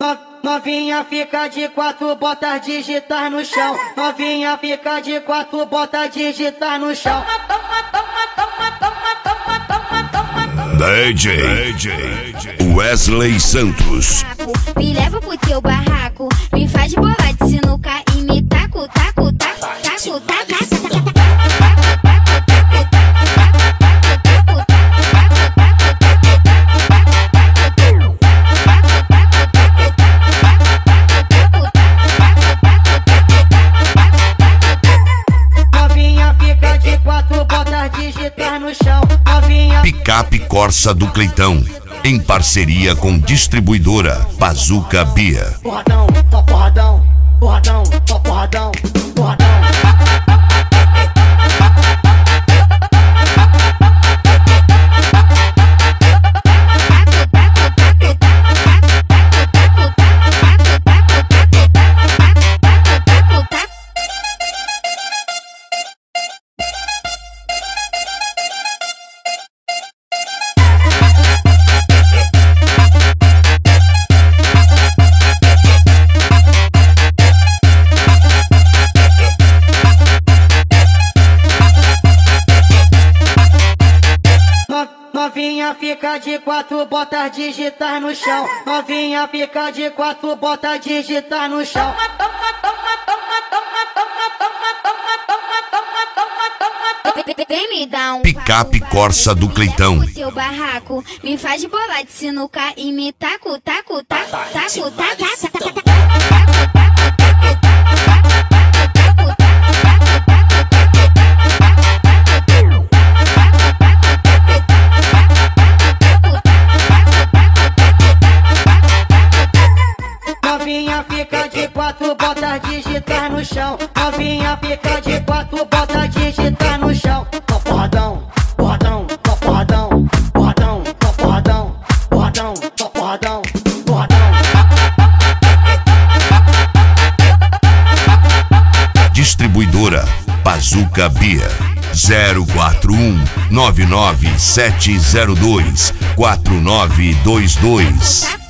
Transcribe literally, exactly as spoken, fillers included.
Novinha fica de quatro, bota digitar no chão. Novinha fica de quatro, bota digitar no chão. D J Wesley Santos. Me leva pro teu barraco, me faz bolar de sinuca e me taco, taco, taco, taco, taco, taco. Digitar no chão, novinha. Picape Corsa do Cleitão, em parceria com distribuidora Bazooka Beer. Porradão, só porradão, porradão, só porradão, porradão. Novinha fica de quatro, bota digitar no chão. Novinha fica de quatro, bota digitar no chão. Vem me dar um Picape Corsa do Cleitão. Teu barraco, me faz bolar de sinuca e me taco, taco, taco, taco, taco, taco. Novinha fica de quatro, bota digitar no chão. Novinha fica de quatro, bota digitar no chão. Só porradão, porradão, só porradão, porradão, só porradão, porradão, só porradão, porradão. Distribuidora Bazooka Beer. zero quatro um nove nove sete zero dois quatro nove dois dois.